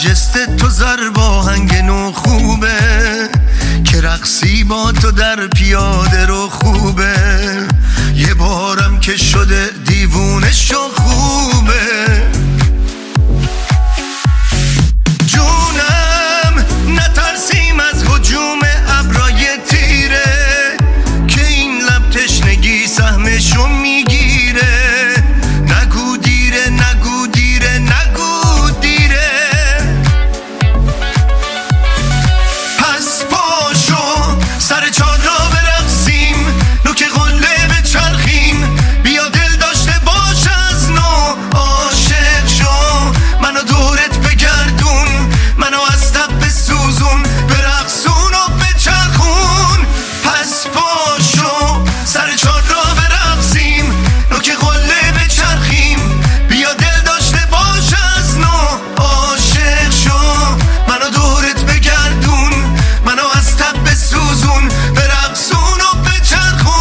جست تو زرباهنگ نو خوبه که رقصی با تو در پیاده رو خوبه. یه بارم که شده دیوونه شو خوبه. جونم نترسیم از هجوم ابرای تیره که این لب تشنگی سهمشو میگیره. نگو دیره نگو دیره نگو دیره. پس پاشو سر چار را برقصیم نوک قله بچرخیم. بیا دل داشته باش از نو عاشق شو. منو دورت بگردون منو از تب بسوزون برقصون و بچرخون. پس پاشو سر چار را برقصیم نوک قله بچرخیم. بیا دل داشته باش از نو عاشق شو. منو دورت بگردون منو از تب بسوزون برقصون و بچرخون.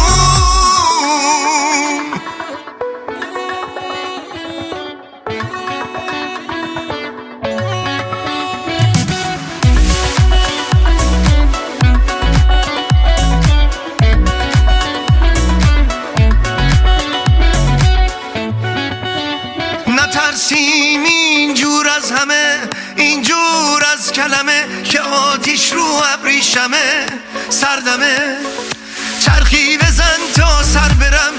نترسیم اینجور از همه اینجور از کلمه که آتیش رو ابریشمه سردمه. چرخی بزن تا سر برم